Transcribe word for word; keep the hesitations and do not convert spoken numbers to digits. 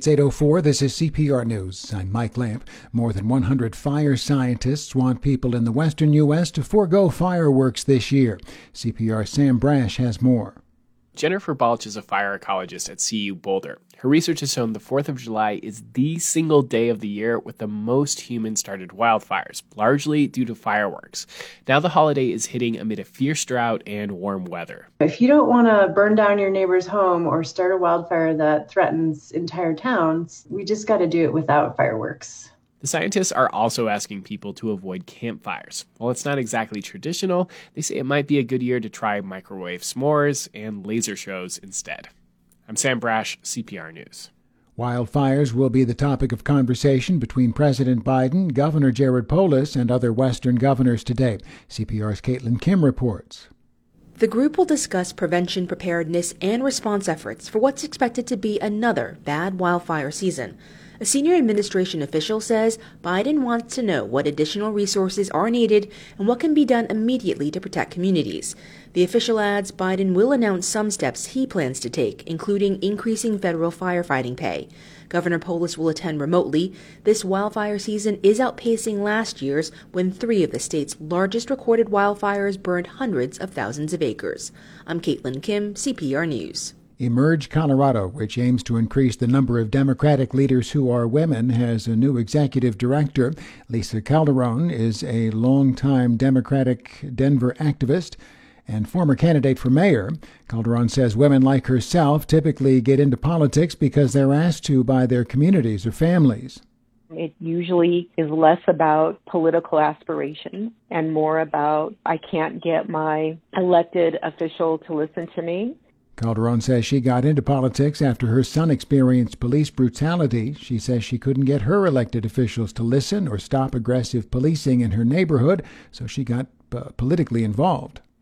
It's eight oh four. This is C P R News. I'm Mike Lamp. More than one hundred fire scientists want people in the western U S to forego fireworks this year. C P R's Sam Brash has more. Jennifer Balch is a fire ecologist at C U Boulder. Her research has shown the fourth of July is the single day of the year with the most human-started wildfires, largely due to fireworks. Now the holiday is hitting amid a fierce drought and warm weather. If you don't want to burn down your neighbor's home or start a wildfire that threatens entire towns, we just got to do it without fireworks. The scientists are also asking people to avoid campfires. While it's not exactly traditional, they say it might be a good year to try microwave s'mores and laser shows instead. I'm Sam Brash, C P R News. Wildfires will be the topic of conversation between President Biden, Governor Jared Polis, and other Western governors today. C P R's Caitlin Kim reports. The group will discuss prevention, preparedness, and response efforts for what's expected to be another bad wildfire season. A senior administration official says Biden wants to know what additional resources are needed and what can be done immediately to protect communities. The official adds Biden will announce some steps he plans to take, including increasing federal firefighting pay. Governor Polis will attend remotely. This wildfire season is outpacing last year's, when three of the state's largest recorded wildfires burned hundreds of thousands of acres. I'm Caitlin Kim, C P R News. Emerge Colorado, which aims to increase the number of Democratic leaders who are women, has a new executive director. Lisa Calderon is a longtime Democratic Denver activist and former candidate for mayor. Calderon says women like herself typically get into politics because they're asked to by their communities or families. It usually is less about political aspirations and more about, I can't get my elected official to listen to me. Calderon says she got into politics after her son experienced police brutality. She says she couldn't get her elected officials to listen or stop aggressive policing in her neighborhood, so she got uh, politically involved.